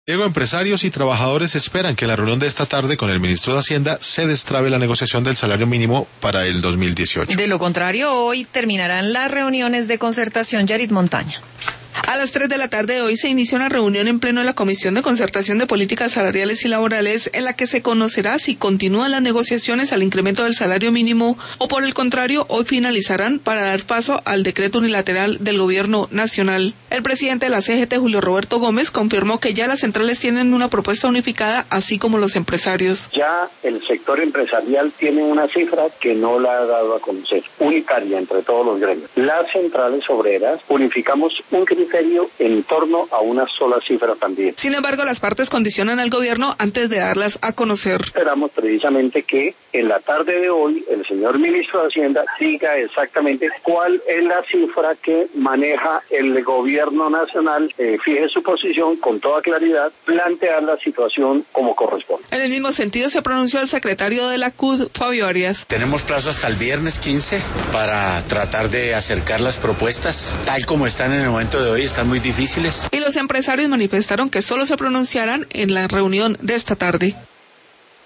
Diego, empresarios y trabajadores esperan que en la reunión de esta tarde con el ministro de Hacienda se destrabe la negociación del salario mínimo para el 2018. De lo contrario, hoy terminarán las reuniones de concertación. Yarit Montaña. A las 3 de la tarde de hoy se inicia una reunión en pleno de la Comisión de Concertación de Políticas Salariales y Laborales en la que se conocerá si continúan las negociaciones al incremento del salario mínimo o por el contrario hoy finalizarán para dar paso al decreto unilateral del Gobierno Nacional. El presidente de la CGT, Julio Roberto Gómez, confirmó que ya las centrales tienen una propuesta unificada, así como los empresarios. Ya el sector empresarial tiene una cifra que no la ha dado a conocer, unitaria entre todos los gremios. Las centrales obreras unificamos un criterio en torno a una sola cifra también. Sin embargo, las partes condicionan al gobierno antes de darlas a conocer. Esperamos precisamente que en la tarde de hoy el señor ministro de Hacienda diga exactamente cuál es la cifra que maneja el gobierno nacional, fije su posición con toda claridad, plantear la situación como corresponde. En el mismo sentido se pronunció el secretario de la CUD, Fabio Arias. Tenemos plazo hasta el viernes 15 para tratar de acercar las propuestas, tal como están en el momento de hoy, están muy difíciles. Y los empresarios manifestaron que solo se pronunciarán en la reunión de esta tarde.